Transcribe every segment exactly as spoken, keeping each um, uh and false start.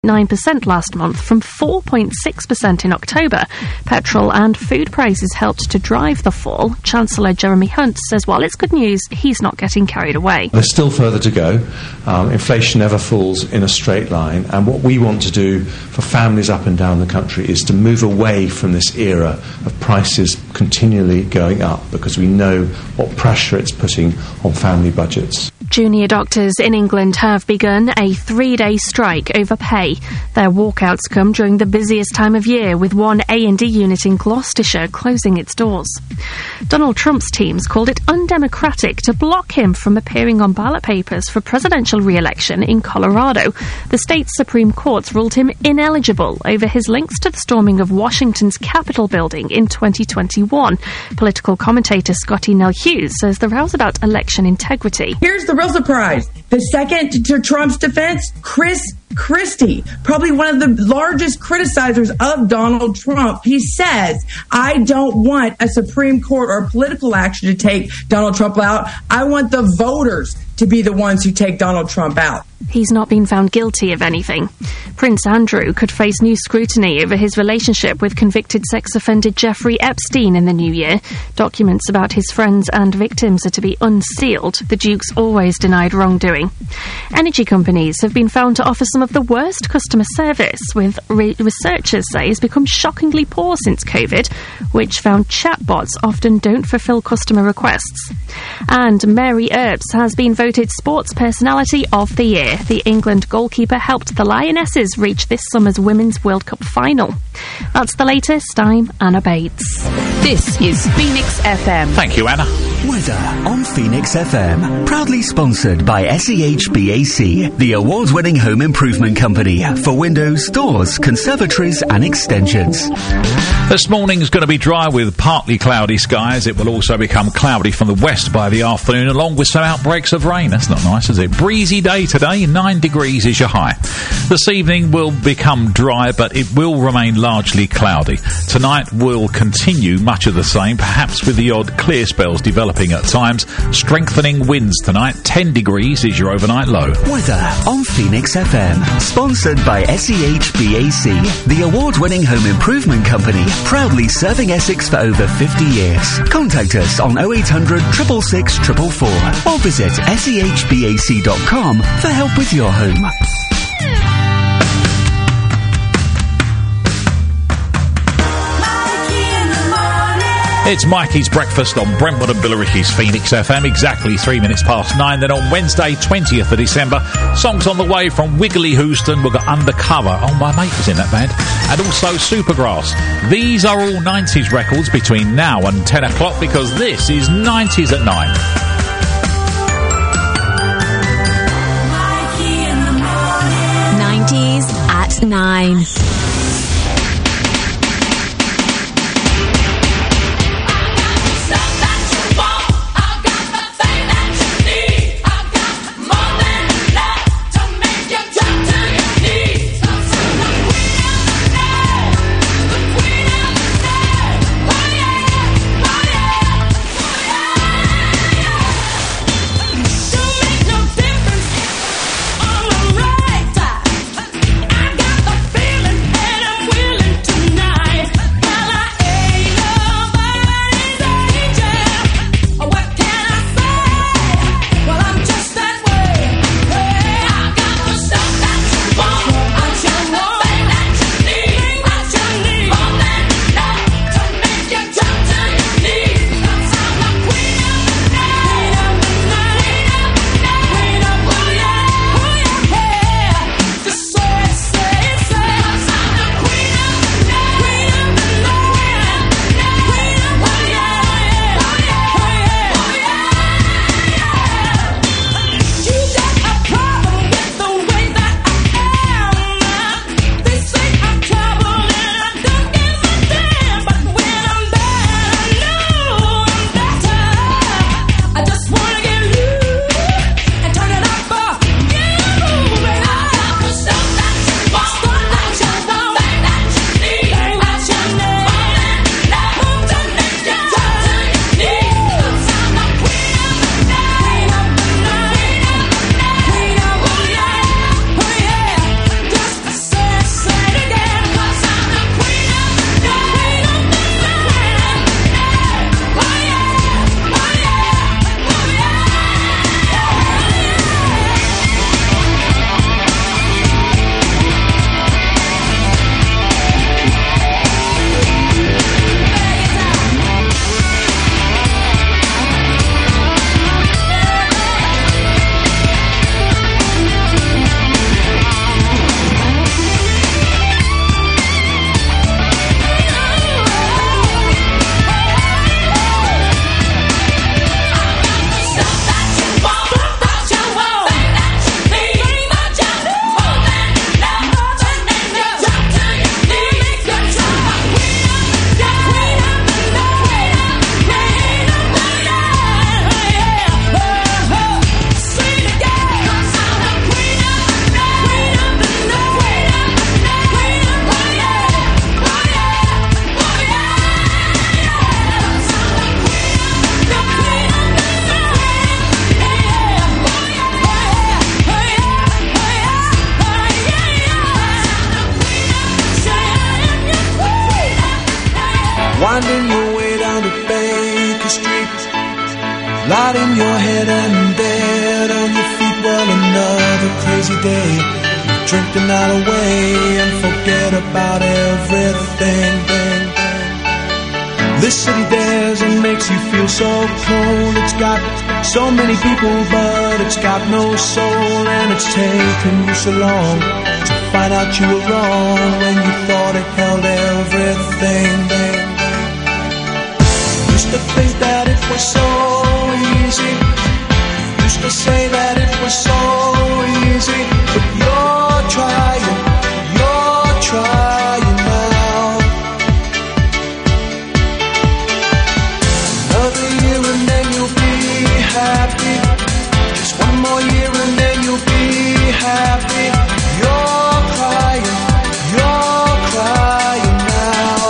nine percent last month from four point six percent in October. Petrol and food prices helped to drive the fall. Chancellor Jeremy Hunt says while it's good news, he's not getting carried away. There's still further to go. Um, inflation never falls in a straight line, and what we want to do for families up and down the country is to move away from this era of prices continually going up, because we know what pressure it's putting on family budgets. Junior doctors in England have begun a three-day strike over pay. Their walkouts come during the busiest time of year, with one A and E unit in Gloucestershire closing its doors. Donald Trump's teams called it undemocratic to block him from appearing on ballot papers for presidential re-election in Colorado. The state's Supreme Court ruled him ineligible over his links to the storming of Washington's Capitol building in twenty twenty-one. Political commentator Scotty Nell Hughes says the row's about election integrity. Here's the real surprise. The second to Trump's defense, Chris Christie, probably one of the largest criticizers of Donald Trump. He says, I don't want a Supreme Court or political action to take Donald Trump out. I want the voters to be the ones who take Donald Trump out. He's not been found guilty of anything. Prince Andrew could face new scrutiny over his relationship with convicted sex offender Jeffrey Epstein in the new year. Documents about his friends and victims are to be unsealed. The Duke's always denied wrongdoing. Energy companies have been found to offer some of the worst customer service, with re- researchers say has become shockingly poor since COVID, which found chatbots often don't fulfill customer requests. And Mary Earps has been voted Sports Personality of the Year. The England goalkeeper helped the Lionesses reach this summer's Women's World Cup final. That's the latest. I'm Anna Bates. This is Phoenix F M. Thank you, Anna. Weather on Phoenix F M. Proudly sponsored by S E H B A C, the award-winning home improvement company for windows, doors, conservatories and extensions. This morning's going to be dry with partly cloudy skies. It will also become cloudy from the west by the afternoon, along with some outbreaks of rain. That's not nice, is it? Breezy day today. Nine degrees is your high. This evening will become dry, but it will remain largely cloudy. Tonight will continue much of the same, perhaps with the odd clear spells developing at times. Strengthening winds tonight. Ten degrees is your overnight low. Weather on Phoenix F M. Sponsored by S E H B A C, the award-winning home improvement company, proudly serving Essex for over fifty years. Contact us on oh eight hundred, six six six, four four four or visit S E H B A C dot com for help with your home. It's Mikey's Breakfast on Brentwood and Billericay's Phoenix F M, exactly three minutes past nine. Then on Wednesday, twentieth of December, songs on the way from Wiggly Houston. We've got Undercover. Oh, my mate was in that band. And also Supergrass. These are all nineties records between now and ten o'clock, because this is nineties at nine. nineties at nine. Feeling Winding your way down to Baker Street, light in your head and dead on your feet. Well, another crazy day. You drink the night away and forget about everything. This city dares and makes you feel so cold. It's got so many people, but it's got no soul. And it's taken you so long to find out you were wrong when you thought it held everything. Used to think that it was so easy. Used to say that it was so easy. But you're trying, you're trying now. Another year and then you'll be happy. Just one more year and then you'll be happy. You're crying, you're crying now.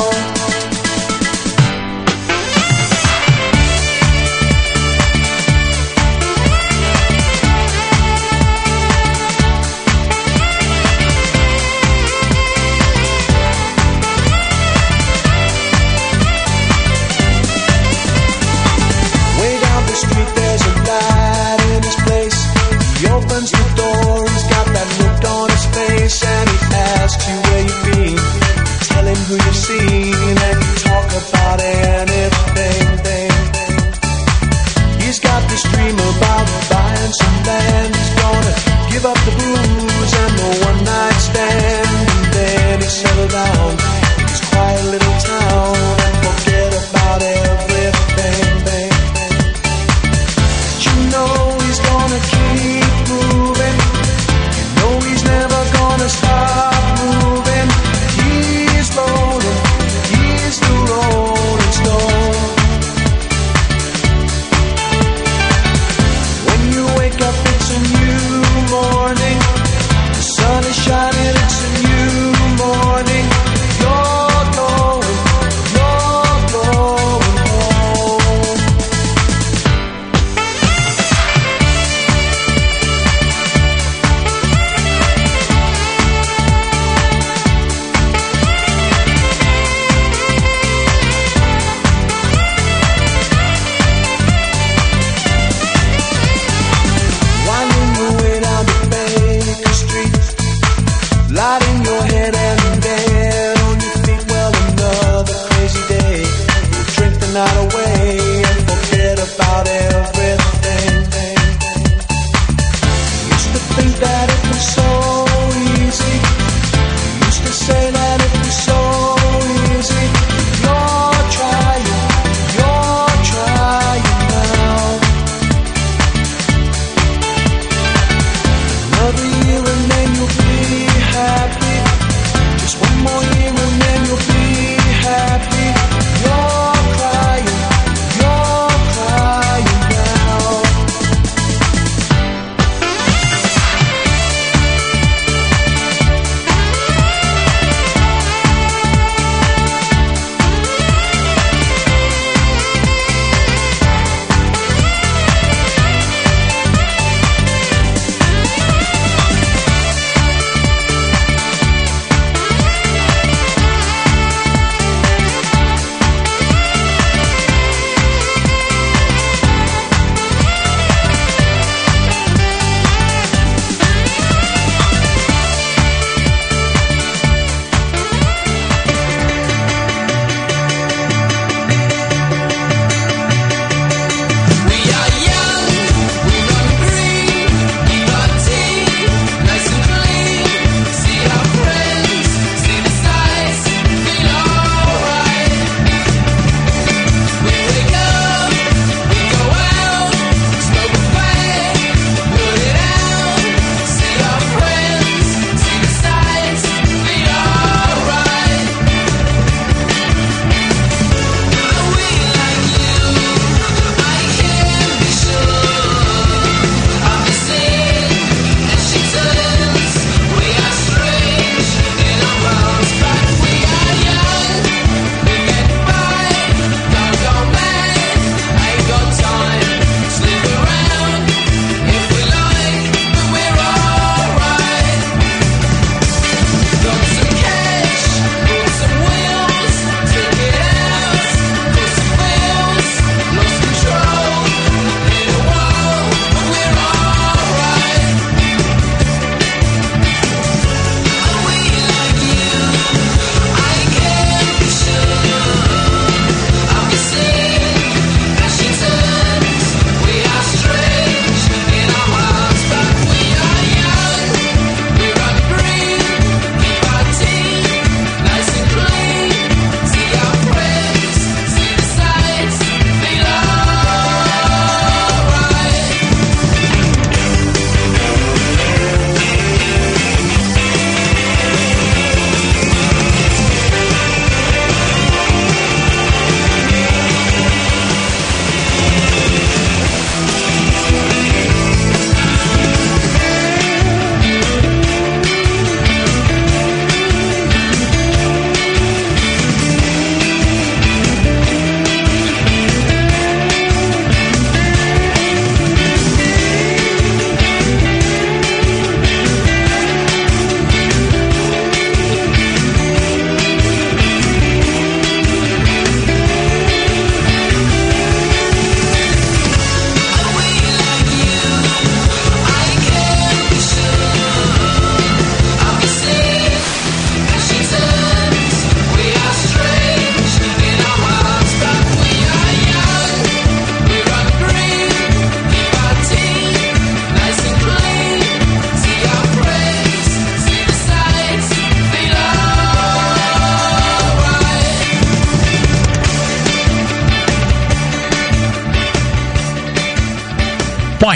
Way down the street there's a light in his place. He opens the door, he's got that look on his face, and he asks you where you've been. You tell him who you've seen, and you talk about anything. He's got this dream about buying some land. He's gonna give up the booze and the one night stand, and then he'll settle down in his quiet little town and forget about everything. You know he's gonna keep moving. You know he's never gonna stop moving. He's rolling, he's the rolling stone. When you wake up it's a new morning. The sun is shining, it's a new morning. You're going, you're going home. Winding your way down to Baker Street, light in your head and dead on your feet. Well, another crazy day. You'll drink the night away and forget about everything. Used to think that it was so easy. Used to say that it was so easy. You're trying, you're trying now. Another year and then you'll be happy.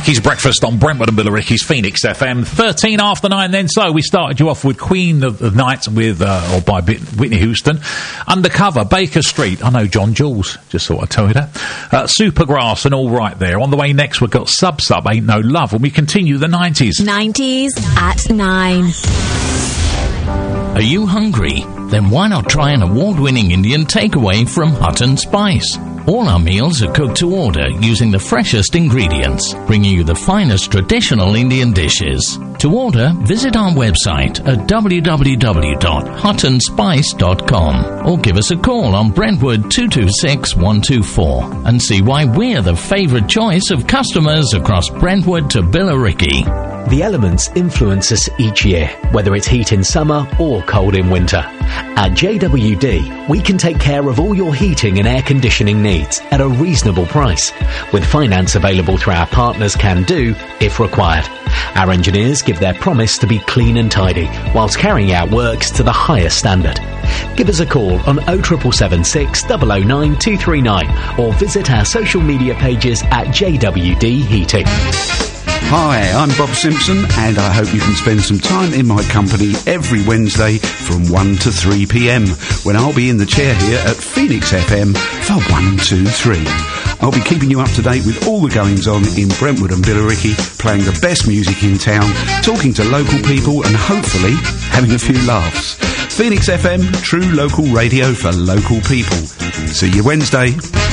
Mackey's Breakfast on Brentwood and Billericay's Phoenix F M. thirteen after nine then. So we started you off with Queen of the Night with, uh, or by Whitney Houston. Undercover, Baker Street. I know John Jules. Just thought I'd tell you that. Uh, Supergrass and All Right There. On the way next, we've got Sub Sub, Ain't No Love. And we continue the nineties. nineties at nine. Are you hungry? Then why not try an award-winning Indian takeaway from Hut and Spice? All our meals are cooked to order using the freshest ingredients, bringing you the finest traditional Indian dishes. To order, visit our website at w w w dot hut and spice dot com or give us a call on Brentwood two two six, one two four and see why we're the favourite choice of customers across Brentwood to Billericay. The elements influence us each year, whether it's heat in summer or cold in winter. At J W D, we can take care of all your heating and air conditioning needs at a reasonable price, with finance available through our partners Can Do if required. Our engineers give their promise to be clean and tidy, whilst carrying out works to the highest standard. Give us a call on oh seven seven six, zero zero nine, two three nine or visit our social media pages at J W D Heating. Hi, I'm Bob Simpson, and I hope you can spend some time in my company every Wednesday from one to three p m, when I'll be in the chair here at Phoenix F M for one two three. I'll be keeping you up to date with all the goings-on in Brentwood and Billericay, playing the best music in town, talking to local people, and hopefully having a few laughs. Phoenix F M, true local radio for local people. See you Wednesday.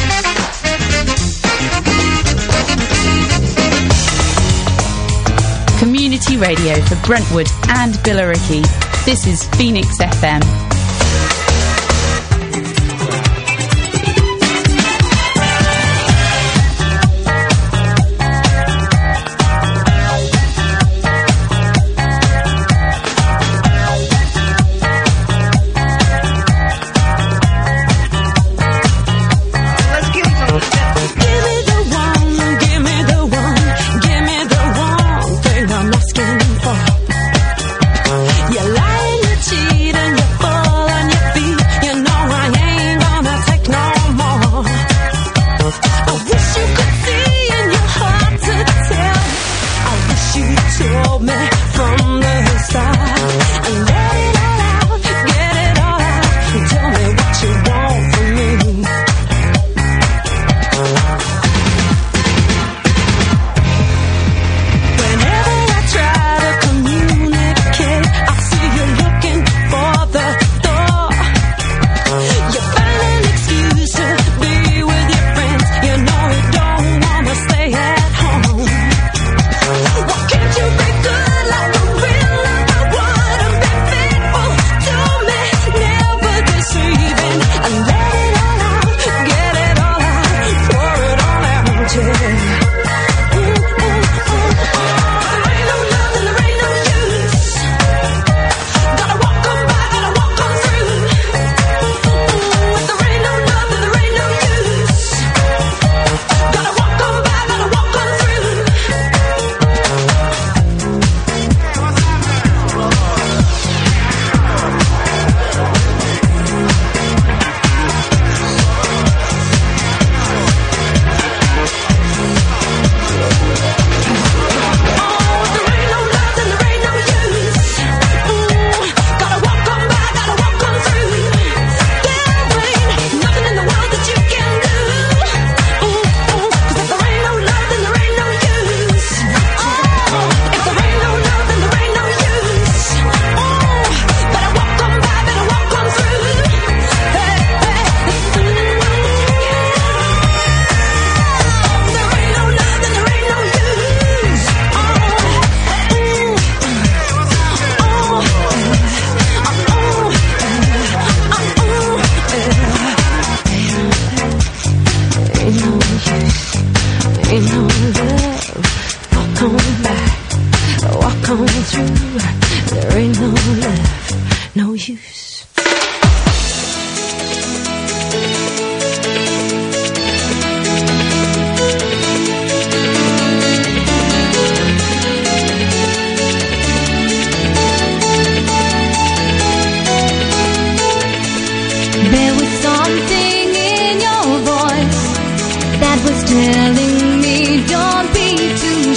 Community radio for Brentwood and Billericay. This is Phoenix F M.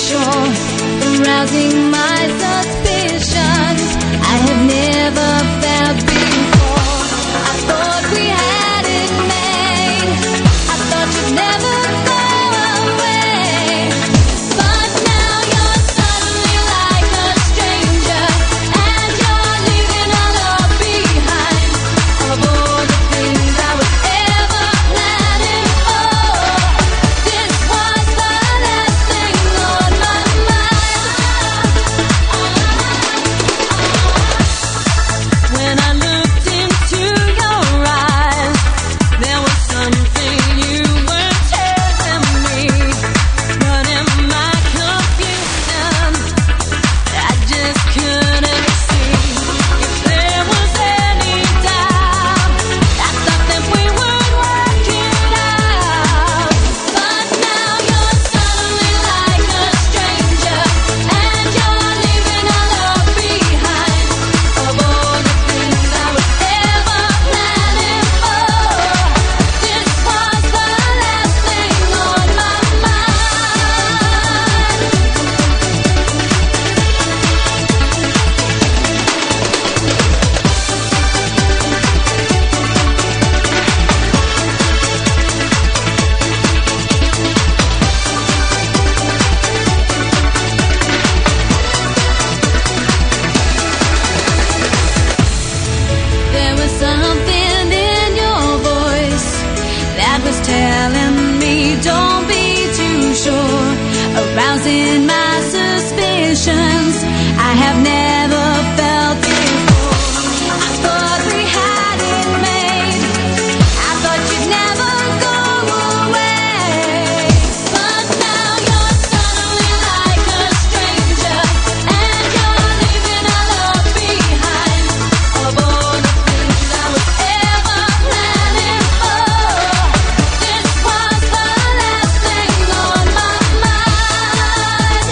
sure, arousing my suspicions I have never felt before. I thought we had it made, I thought you'd never go away, but now you're suddenly like a stranger, and you're leaving all love behind. Of all the things I was ever planning for, this was the last thing on my mind. When I looked into your eyes, there was something you were telling me, but in my confusion, I just couldn't see if there was any doubt. I thought that we would work it out, but now you're suddenly like a stranger, and you're leaving all love behind. Of all the things I was ever planning for, this was the last thing on my mind. There was something in your voice that was telling me don't be too sure, arousing my suspicions I have never felt before. I thought we had it made, I thought you'd never go away, but now you're suddenly like a stranger, and you're leaving all love behind. Of all the things I was ever planning for, this was the last thing on my mind.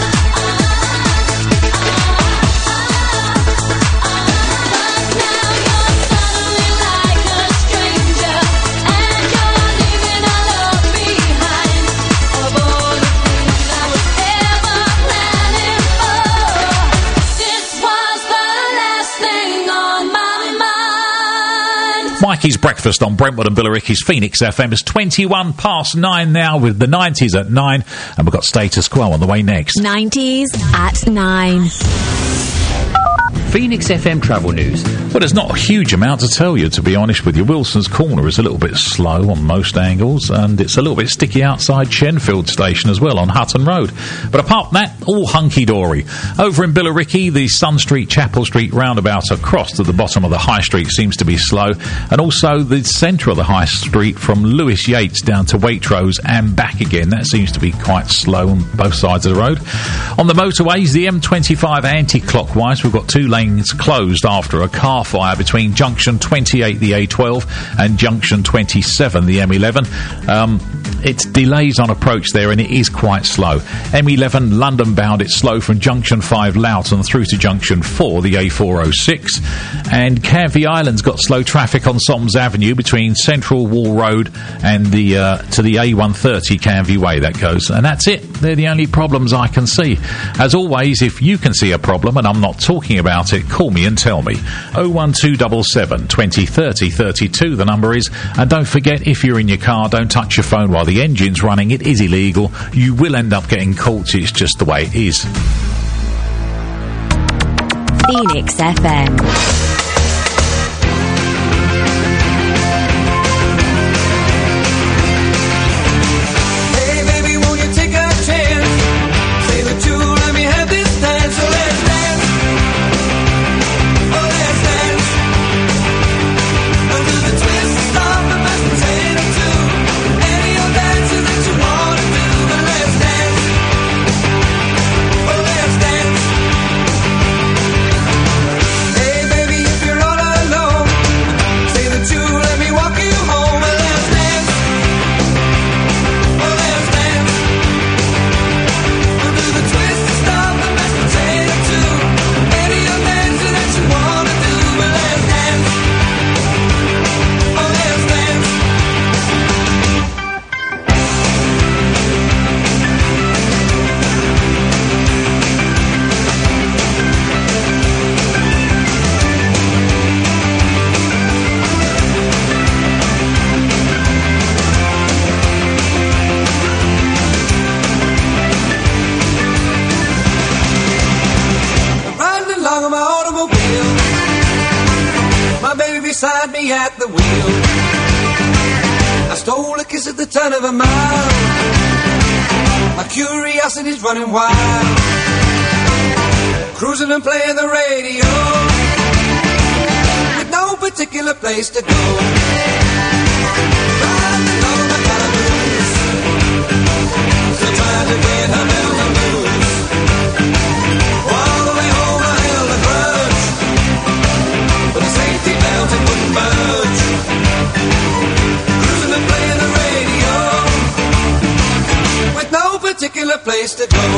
But now you're suddenly like a stranger, and you're leaving all love behind. Of all the things I was ever planning for, this was the last thing on my mind. Mikey's Breakfast on Brentwood and Billericay's Phoenix F M is twenty-one past nine now, with the nineties at nine, and we've got Status Quo on the way next. nineties at nine. Phoenix F M travel news. Well, there's not a huge amount to tell you, to be honest with you. Wilson's Corner is a little bit slow on most angles, and it's a little bit sticky outside Shenfield Station as well on Hutton Road. But apart from that, all hunky-dory. Over in Billericay, the Sun Street, Chapel Street roundabout across to the bottom of the High Street seems to be slow, and also the centre of the High Street from Lewis Yates down to Waitrose and back again. That seems to be quite slow on both sides of the road. On the motorways, the M twenty-five anti-clockwise, we've got two lanes closed after a car fire between junction twenty-eight, the A twelve, and junction twenty-seven, the M eleven. Um, it's delays on approach there, and it is quite slow. M eleven London bound, it's slow from junction five Loughton through to junction four, the A four oh six. And Canvey Island's got slow traffic on Soms Avenue between Central Wall Road and the uh, to the A one thirty Canvey Way, that goes. And that's it. They're the only problems I can see. As always, if you can see a problem and I'm not talking about it, call me and tell me. oh one two seven seven, twenty, thirty, thirty-two, the number is. And don't forget, if you're in your car, don't touch your phone while the engine's running. It is illegal. You will end up getting caught. It's just the way it is. Phoenix F M. Hey baby, beside me at the wheel. I stole a kiss at the turn of a mile. My curiosity's running wild. Cruising and playing the radio with no particular place to go. Riding along the calaboose, still trying to get her mountain blues. All the way home I held a grudge, but the safety belt it wouldn't budge. Cruising and playing the radio with no particular place to go.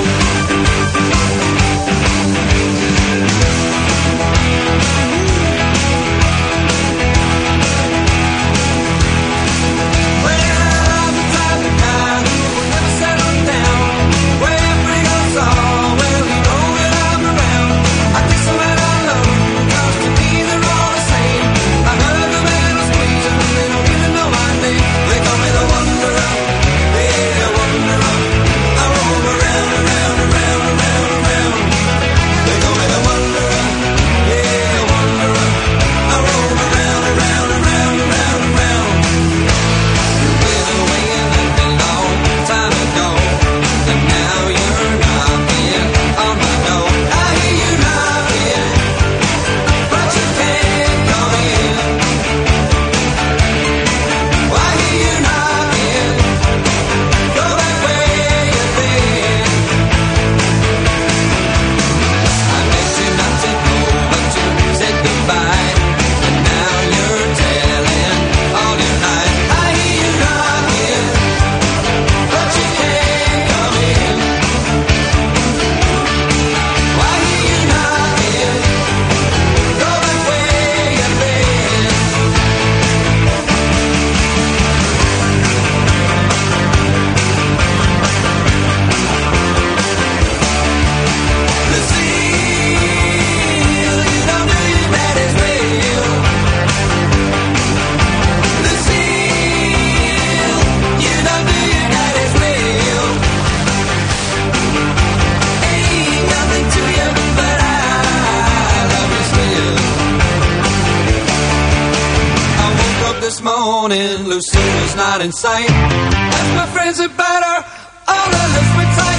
Lucilla's not in sight. Ask my friends about her, all her lips were tight.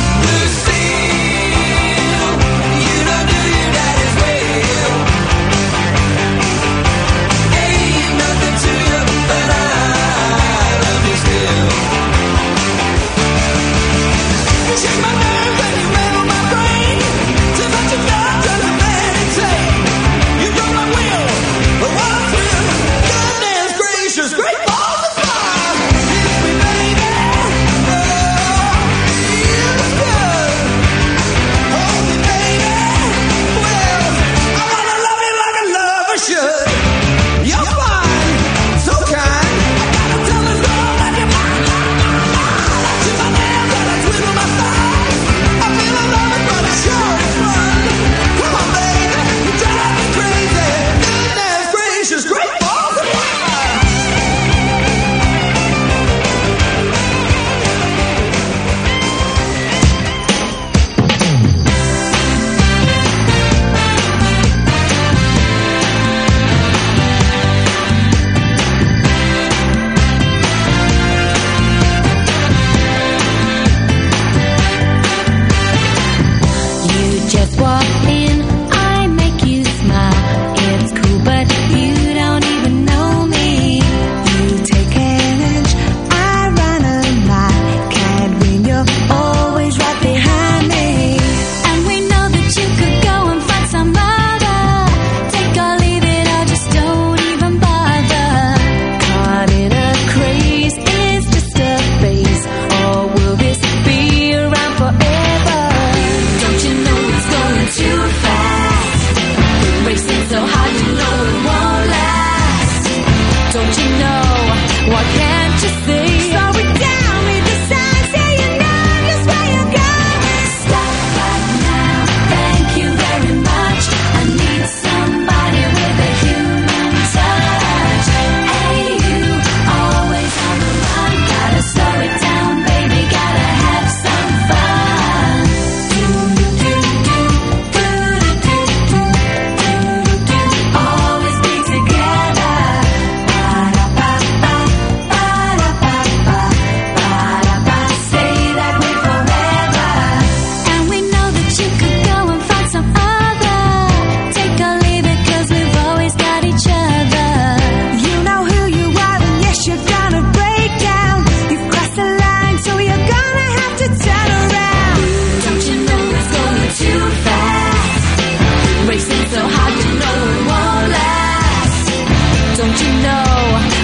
Lucille, you don't do your daddy's will. Ain't nothing to you, but I love you still. Shake my nerves and you rattle my brain. Too much of God to the meditate. You broke my will, but what a thrill. Goodness gracious, great balls of fire. Kiss me, baby. Oh,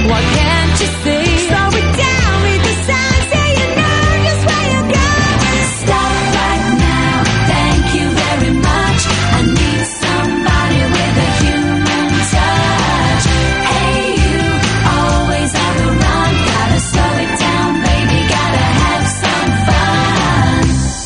Why can't you see? Slow it down, read the signs, say you know just where you're going. Stop right now, thank you very much. I need somebody with a human touch. Hey you, always on the run, gotta slow it down, baby, gotta have some fun.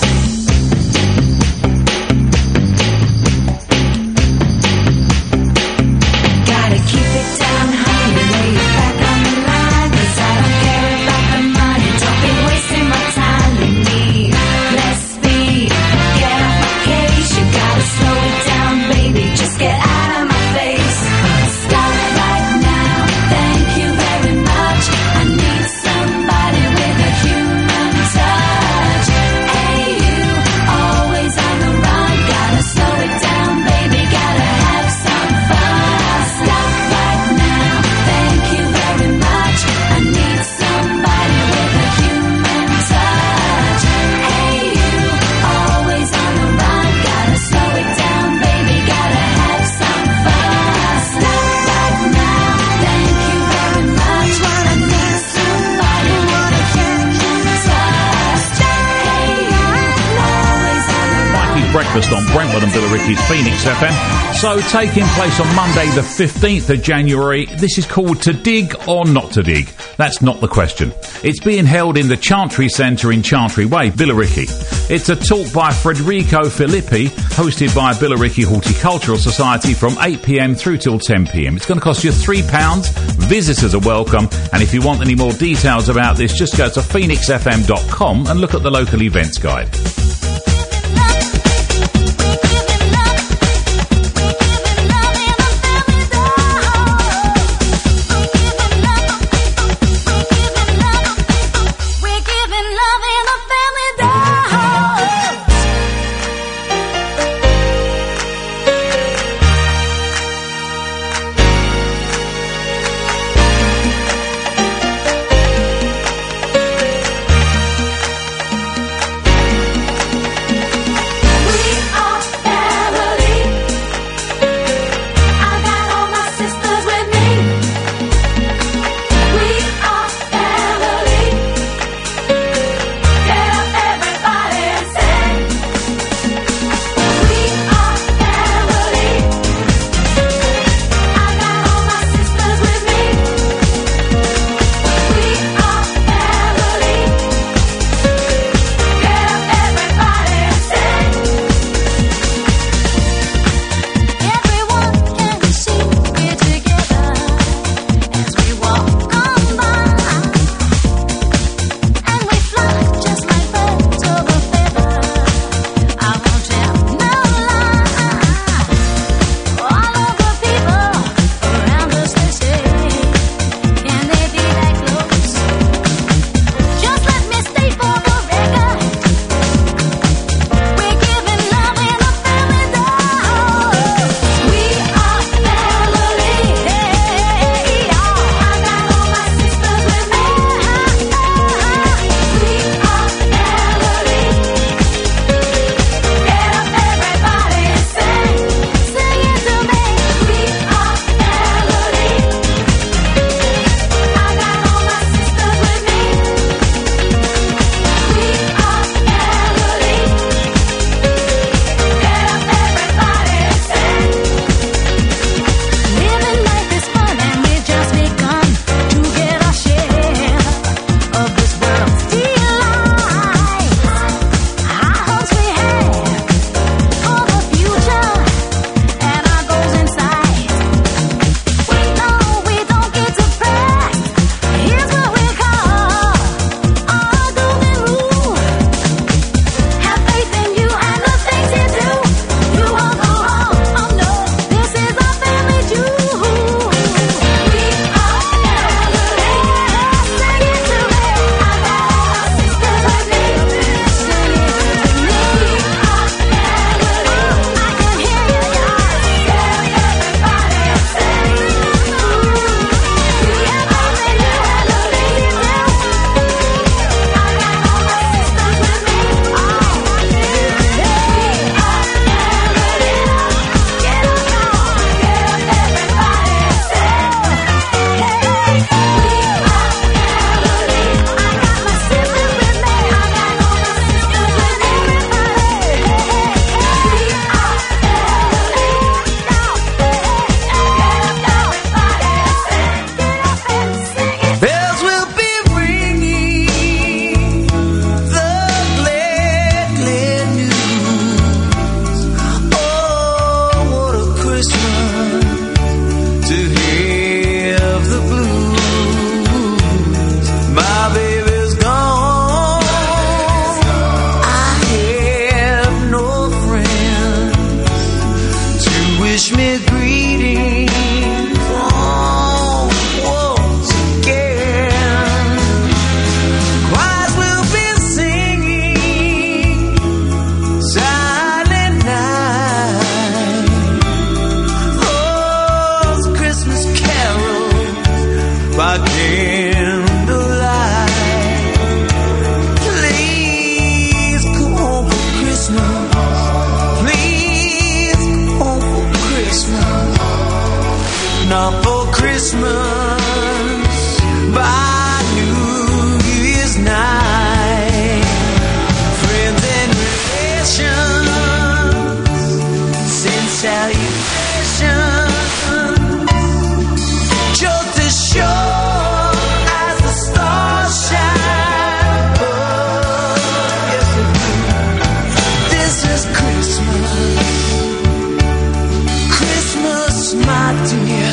Gotta keep it down, honey, lay it back on the line, 'cause I don't care about the money, don't be wasting my time. You need less speed, get off my case, you gotta slow it down, baby, just get out of my face. Stop right now, thank you very much. I need somebody with a human touch. Hey you, always on the run, gotta slow it down, baby, gotta have some fun. Stop right now, thank you very much. I need somebody with a human touch. Hey you, always on the run, gotta slow it down, baby, gotta have some fun. Stop right now, thank you very much. I need somebody with a human touch. Hey you, always on the run. Mikey's Breakfast on Brentwood and Billericay's Phoenix F M. So, taking place on Monday the fifteenth of January, this is called To Dig or Not To Dig? That's not the question. It's being held in the Chantry Centre in Chantry Way, Billericay. It's a talk by Federico Filippi, hosted by Billericay Horticultural Society from eight p.m. through till ten p.m. It's going to cost you three pounds. Visitors are welcome. And if you want any more details about this, just go to phoenix f m dot com and look at the local events guide. We're giving love in a family dog. by candlelight. Please come home for Christmas. Please come home for Christmas. Not for Christmas, by New Year's night. Friends and relations send salutations. Just as sure as the stars shine. Oh, yes it do. This is Christmas. Christmas, my dear.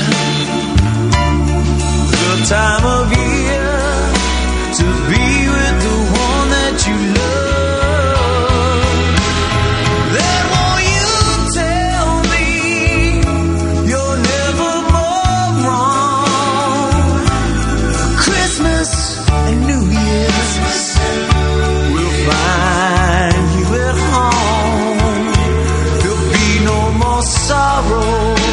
The time of year to be with the one that you love. Then won't you tell me you're never more wrong? Christmas and New Year's will find you at home. There'll be no more sorrow.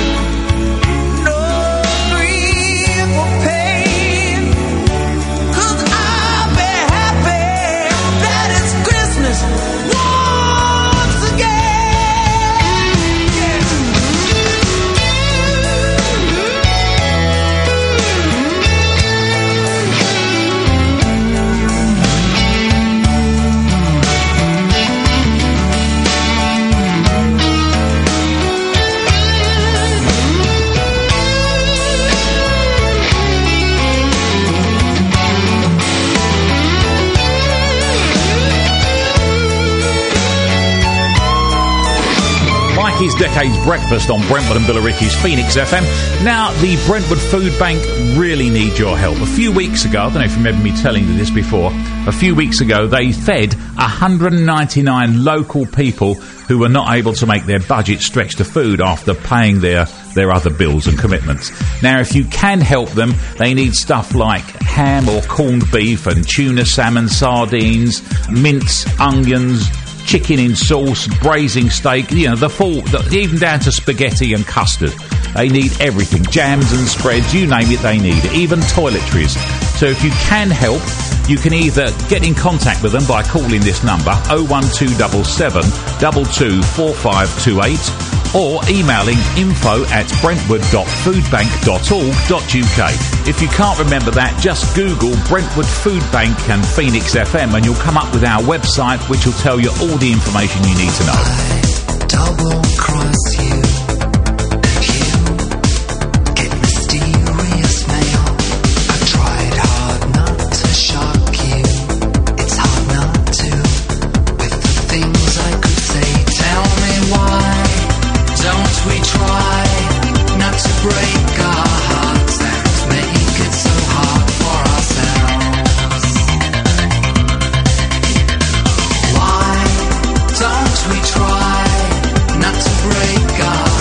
His Decades Breakfast on Brentwood and Billericay's Phoenix F M. Now, the Brentwood Food Bank really need your help. A few weeks ago, I don't know if you remember me telling you this before, a few weeks ago they fed one hundred ninety-nine local people who were not able to make their budget stretch to food after paying their, their other bills and commitments. Now, if you can help them, they need stuff like ham or corned beef and tuna, salmon, sardines, mince, onions, chicken in sauce, braising steak, you know, the full, the, even down to spaghetti and custard. They need everything. Jams and spreads, you name it, they need it. Even toiletries. So if you can help, you can either get in contact with them by calling this number, oh one two seven seven, two two four five two eight, or emailing info at brentwood dot foodbank dot org dot U K. If you can't remember that, just Google Brentwood Food Bank and Phoenix F M and you'll come up with our website, which will tell you all the information you need to know. I double cross you. Try not to break our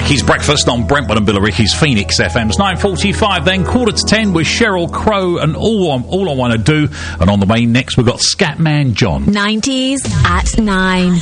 Ricky's Breakfast on Brentwood and Billericay's Phoenix F M's nine forty-five, then quarter to ten with Cheryl Crow and All, I'm, All I Want to Do. And on the way next, we've got Scatman John. nineties at nine.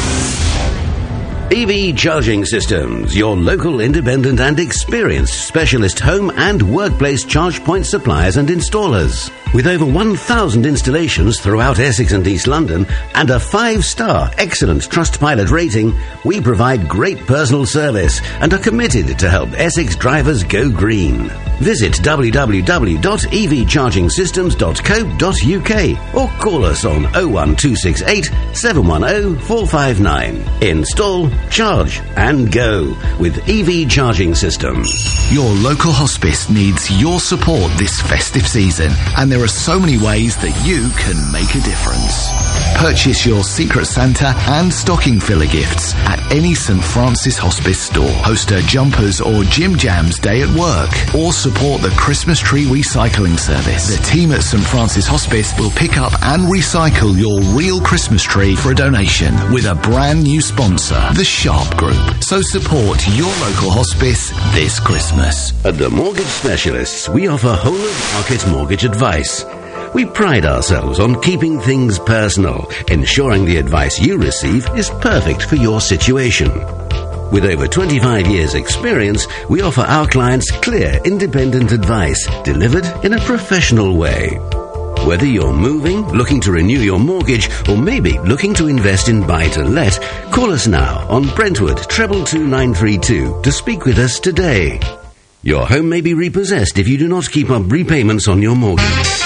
E V Charging Systems, your local independent and experienced specialist home and workplace charge point suppliers and installers. With over one thousand installations throughout Essex and East London and a five-star excellent Trustpilot rating, we provide great personal service and are committed to help Essex drivers go green. Visit w w w dot e v charging systems dot co dot u k or call us on oh one two six eight, seven one oh, four five nine. Install, charge and go with E V Charging Systems. Your local hospice needs your support this festive season, and there are so many ways that you can make a difference. Purchase your Secret Santa and stocking filler gifts at any St Francis Hospice store. Host a Jumpers or Jim Jams day at work, or support the Christmas tree recycling service. The team at St Francis Hospice will pick up and recycle your real Christmas tree for a donation with a brand new sponsor, the Sharp Group. So support your local hospice this Christmas. At the Mortgage Specialists, we offer whole-of-market mortgage advice. We pride ourselves on keeping things personal, ensuring the advice you receive is perfect for your situation. With over twenty-five years' experience, we offer our clients clear, independent advice delivered in a professional way. Whether you're moving, looking to renew your mortgage, or maybe looking to invest in buy-to-let, call us now on Brentwood treble two nine three two to speak with us today. Your home may be repossessed if you do not keep up repayments on your mortgage.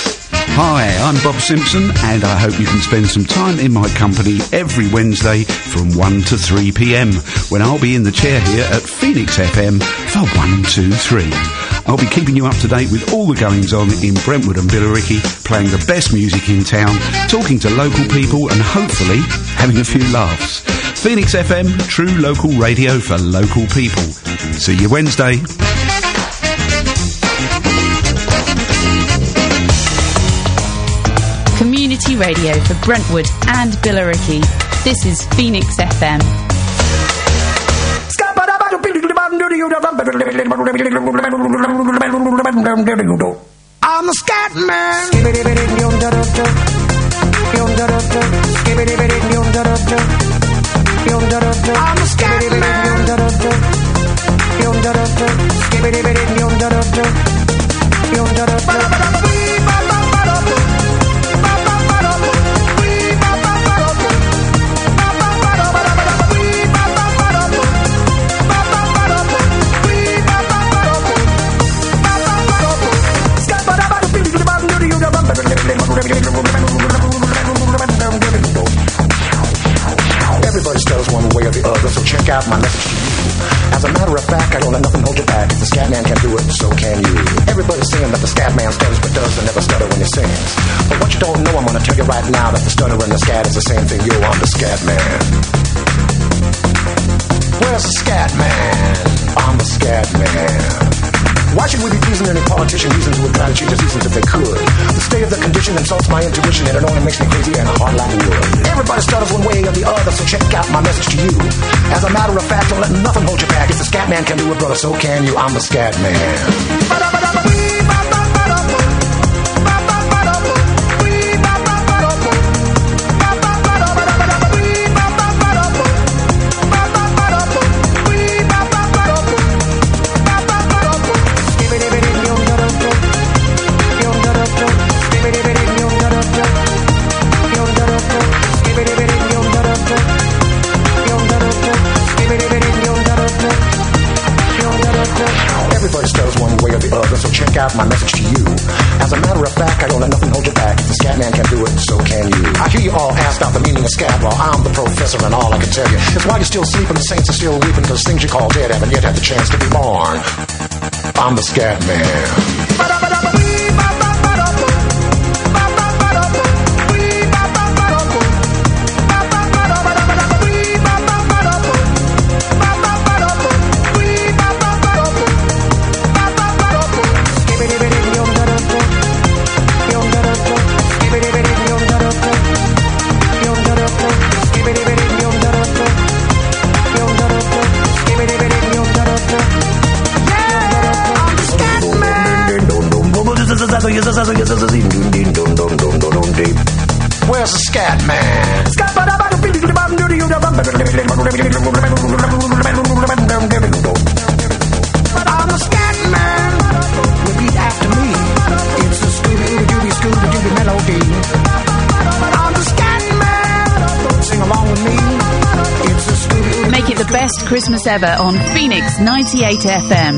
Hi, I'm Bob Simpson, and I hope you can spend some time in my company every Wednesday from one to three p.m. when I'll be in the chair here at Phoenix F M for one two three. I'll be keeping you up to date with all the goings-on in Brentwood and Billericay, playing the best music in town, talking to local people, and hopefully having a few laughs. Phoenix F M, true local radio for local people. See you Wednesday. Community radio for Brentwood and Billericay. This is Phoenix F M. I'm the scat man. I'm the scat Everybody stutters one way or the other, so check out my message to you. As a matter of fact, I don't let nothing hold you back. If the scat man can do it, so can you. Everybody's saying that the scat man stutters but does and never stutter when he sings. But what you don't know, I'm gonna tell you right now, that the stutter and the scat is the same thing. Yo, I'm the scat man. Where's the scat man? I'm the scat man. Why should we be pleasing any politician using to try to change the seasons if they could? The state of the condition insults my intuition, and it only makes me crazy and hard like wood. Everybody stutters one way or the other, so check out my message to you. As a matter of fact, don't let nothing hold you back. If the scat man can do it, brother, so can you. I'm the scat man. Everybody stutters one way or the other, so check out my message to you. As a matter of fact, I don't let nothing hold you back. If the scat man can do it, so can you. I hear you all ask out the meaning of scat. Well, I'm the professor, and all I can tell you is while you're still sleeping, the saints are still weeping, because things you call dead haven't yet had the chance to be born. I'm the scat man. Everybody Where's the scat man? I'm the scat man. Repeat after me. It's a Scooby-Dooby, Scooby-Dooby melody. I'm the scat man. Sing along with me. It's a Scooby-Dooby. Make it the best Christmas ever on Phoenix ninety-eight F M.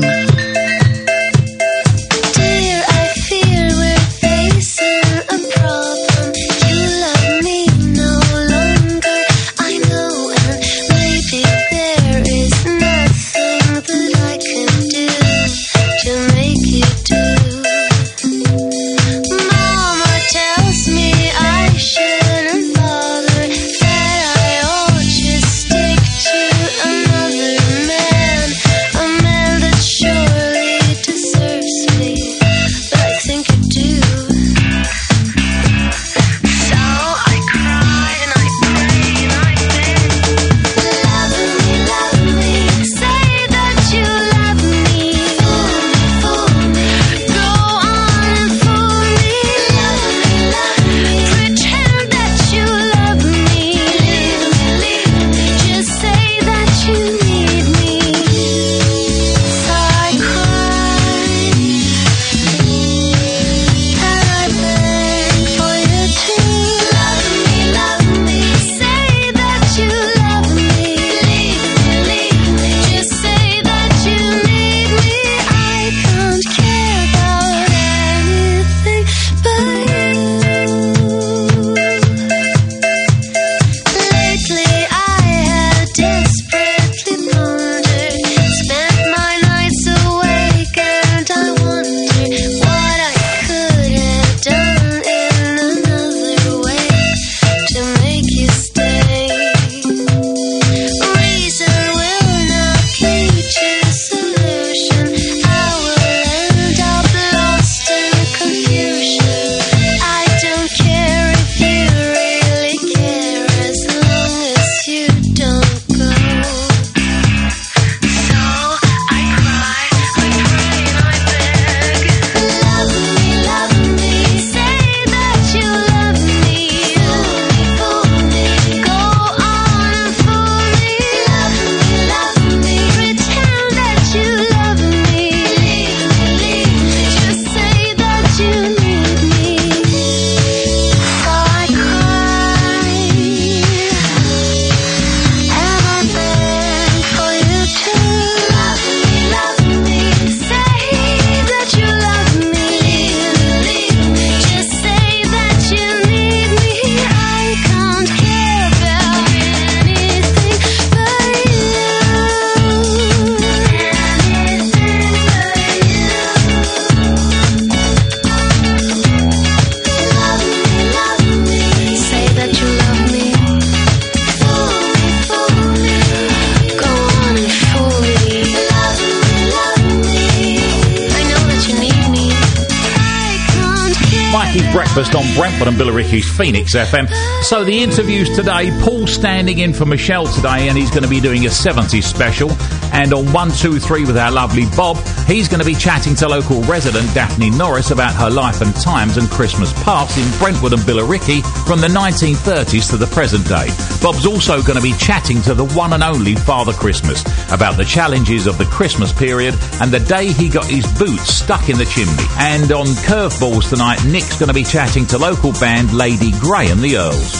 Breakfast on Brentford and Billericay's Phoenix F M. So the interviews today, Paul standing in for Michelle today, and he's going to be doing a seventies special. And on one two three with our lovely Bob, he's going to be chatting to local resident Daphne Norris about her life and times and Christmas past in Brentwood and Billericay from the nineteen thirties to the present day. Bob's also going to be chatting to the one and only Father Christmas about the challenges of the Christmas period and the day he got his boots stuck in the chimney. And on Curveballs tonight, Nick's going to be chatting to local band Lady Grey and the Earls.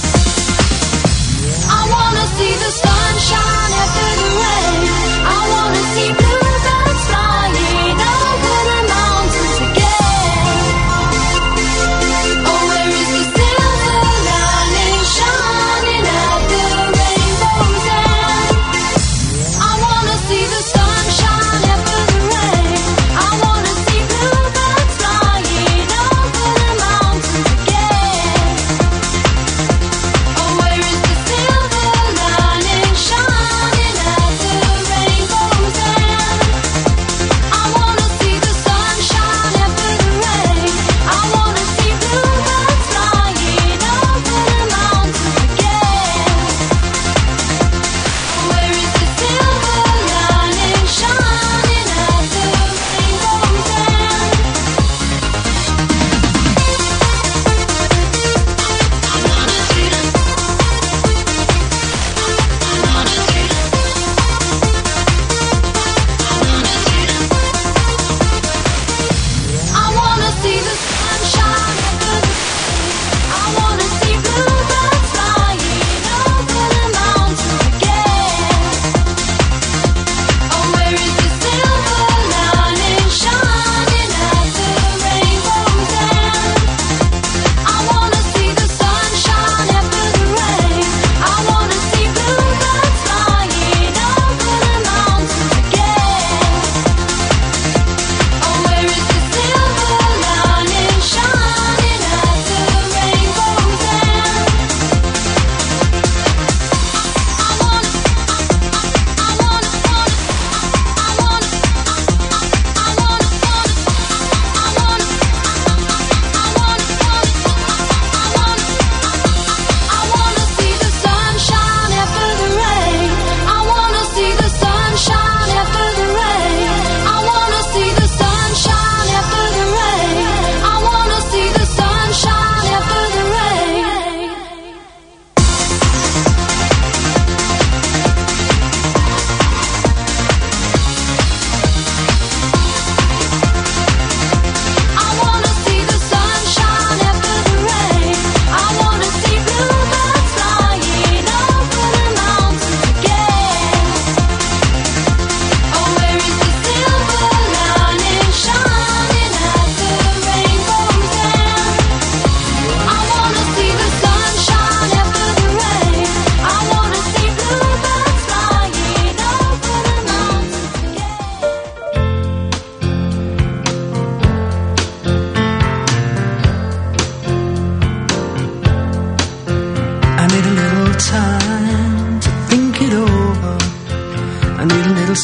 I wanna see the sunshine after the rain. I wanna see bluebirds flying over the mountains again. Oh, where is the silver lining shining at the rainbow's end? I wanna see the sunshine after the rain. I wanna see bluebirds flying over the mountains again. Oh, where is the silver lining shining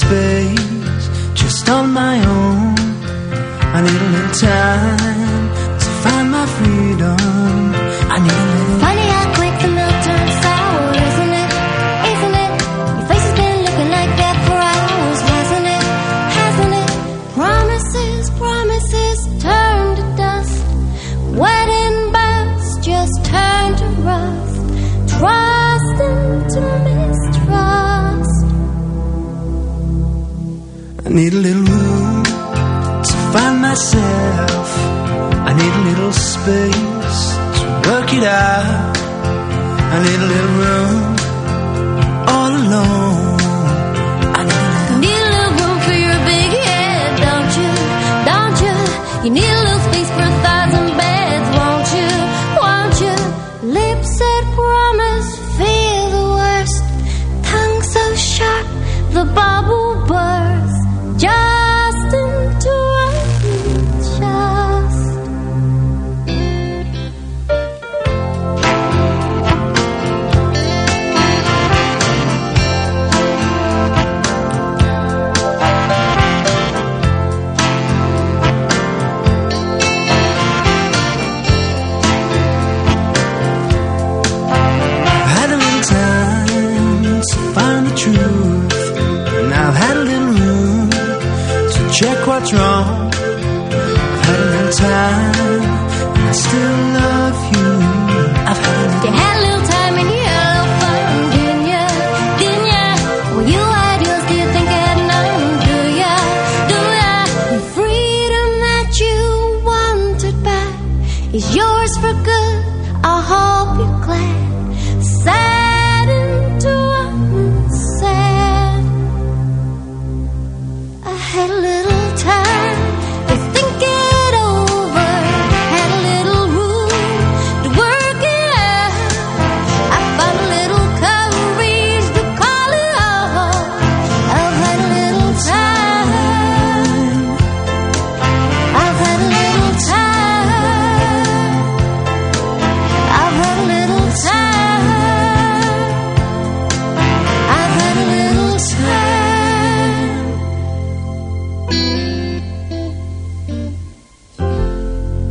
space just on my own. I need a little time to find my freedom. I need a little. Funny how quick the milk turns sour, isn't it? Isn't it? Your face has been looking like that for hours, hasn't it? Hasn't it? Promises, promises turn to dust. Wedding bells just turn to rust. Trust into mistrust. I need a little room to find myself. I need a little space to work it out. I need a little room all alone. I need a little, need a little room for your big head, don't you? Don't you? You need a little space for a thousand beds, won't you? Won't you? Lips that promise feel the worst. Tongue so sharp, the bubble bursts. Just into a just. I've had a little time to find the truth, and I've had a little room to check what's wrong. I've had a little time, and I still love